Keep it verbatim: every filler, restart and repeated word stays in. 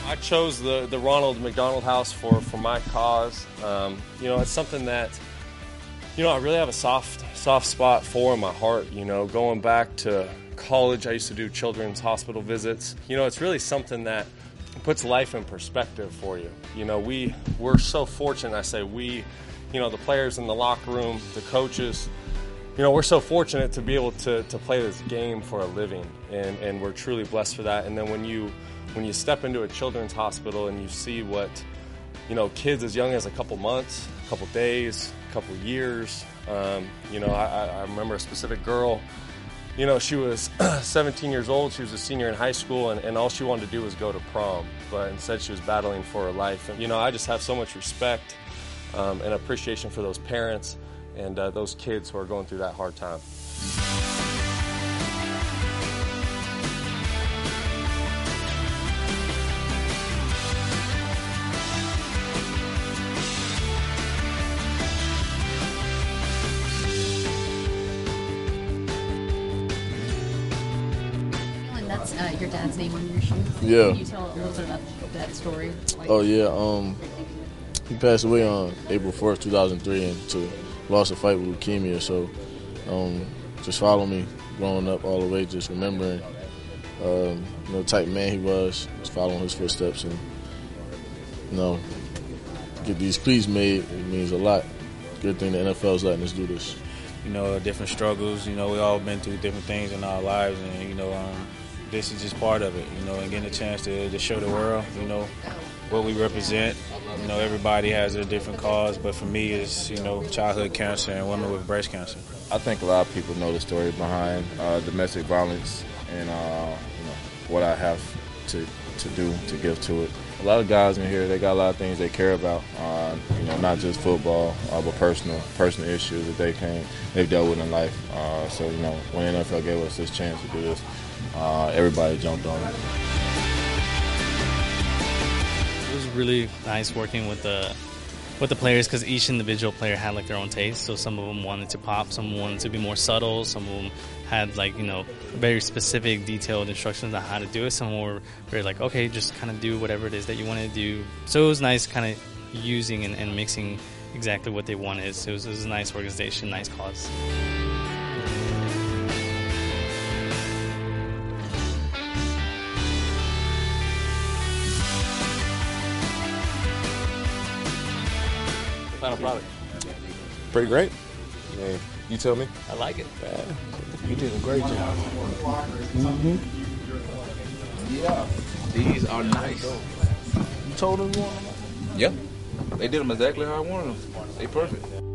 I chose the, the Ronald McDonald House for, for my cause. Um, you know, it's something that, you know, I really have a soft, soft spot for in my heart. You know, going back to college, I used to do children's hospital visits. You know, it's really something that puts life in perspective for you. You know, we, we're so fortunate, I say we, you know, the players in the locker room, the coaches, you know, we're so fortunate to be able to, to play this game for a living, and, and we're truly blessed for that. And then when you when you step into a children's hospital and you see what, you know, kids as young as a couple months, a couple days, a couple years, um, you know, I, I remember a specific girl, you know, she was seventeen years old, she was a senior in high school, and, and all she wanted to do was go to prom, but instead she was battling for her life. And, you know, I just have so much respect um, and appreciation for those parents and uh, those kids who are going through that hard time. That's uh, your dad's name on your shoes. Yeah. Can you tell a little bit about that story? Like, oh yeah. Um, he passed away on April fourth, two thousand three, and to lost a fight with leukemia. So, um, just follow me growing up all the way, just remembering, um, you know, the type of man he was, just following his footsteps, and you know, get these cleats made. It means a lot. Good thing the N F L is letting us do this. You know, different struggles. You know, we all been through different things in our lives, and you know, um, this is just part of it. You know, and getting a chance to, to show the world, you know, what we represent. You know, everybody has a different cause, but for me, it's, you know, childhood cancer and women with breast cancer. I think a lot of people know the story behind uh, domestic violence and uh, you know, what I have to to do to give to it. A lot of guys in here, they got a lot of things they care about. Uh, you know, not just football, uh, but personal personal issues that they can they've dealt with in life. Uh, so you know, when the N F L gave us this chance to do this, uh, everybody jumped on it. It was really nice working with the with the players because each individual player had like their own taste. So some of them wanted to pop, some wanted to be more subtle, some of them had like, you know, very specific, detailed instructions on how to do it. Some were very like, okay, just kind of do whatever it is that you want to do. So it was nice kind of using and, and mixing exactly what they wanted. So it was, it was a nice organization, nice cause. Final product. Pretty great. Yeah, you tell me. I like it. Yeah, you did a great job. Mm-hmm. Yeah. These are nice. You told them you wanted them? Yep. They did them exactly how I wanted them. They perfect.